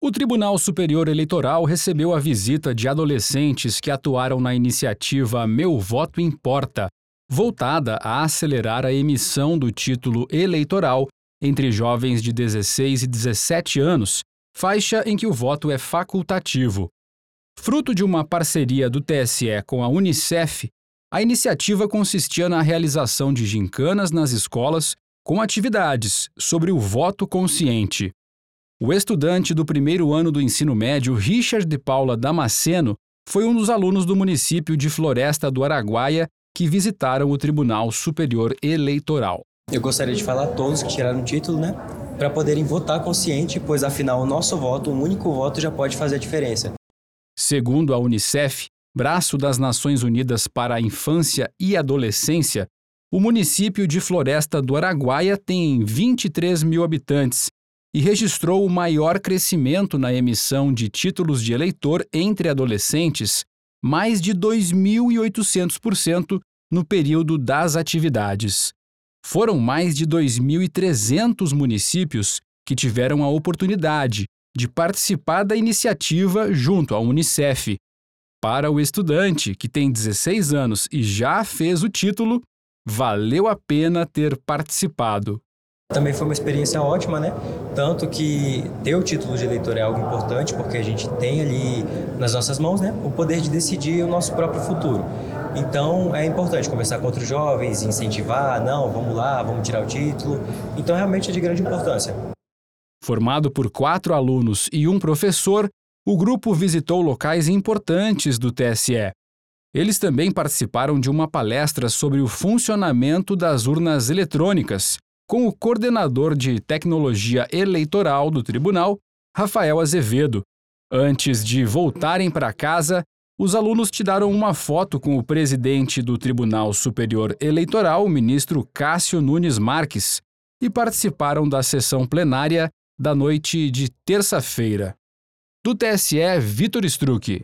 O Tribunal Superior Eleitoral recebeu a visita de adolescentes que atuaram na iniciativa Meu Voto Importa, voltada a acelerar a emissão do título eleitoral entre jovens de 16 e 17 anos, faixa em que o voto é facultativo. Fruto de uma parceria do TSE com a Unicef, a iniciativa consistia na realização de gincanas nas escolas com atividades sobre o voto consciente. O estudante do primeiro ano do ensino médio, Richard de Paula Damasceno, foi um dos alunos do município de Floresta do Araguaia que visitaram o Tribunal Superior Eleitoral. Eu gostaria de falar a todos que tiraram o título, para poderem votar consciente, pois afinal o nosso voto, um único voto, já pode fazer a diferença. Segundo a Unicef, braço das Nações Unidas para a Infância e Adolescência, o município de Floresta do Araguaia tem 23 mil habitantes e registrou o maior crescimento na emissão de títulos de eleitor entre adolescentes, mais de 2.800% no período das atividades. Foram mais de 2.300 municípios que tiveram a oportunidade de participar da iniciativa junto à Unicef. Para o estudante, que tem 16 anos e já fez o título, valeu a pena ter participado. Também foi uma experiência ótima, Tanto que ter o título de eleitor é algo importante, porque a gente tem ali nas nossas mãos, o poder de decidir o nosso próprio futuro. Então, é importante conversar com outros jovens, incentivar, vamos lá, vamos tirar o título. Então, realmente é de grande importância. Formado por 4 alunos e um professor, o grupo visitou locais importantes do TSE. Eles também participaram de uma palestra sobre o funcionamento das urnas eletrônicas, com o coordenador de tecnologia eleitoral do tribunal, Rafael Azevedo. Antes de voltarem para casa, os alunos tiraram uma foto com o presidente do Tribunal Superior Eleitoral, o ministro Cássio Nunes Marques, e participaram da sessão plenária da noite de terça-feira. Do TSE, Vitor Struck.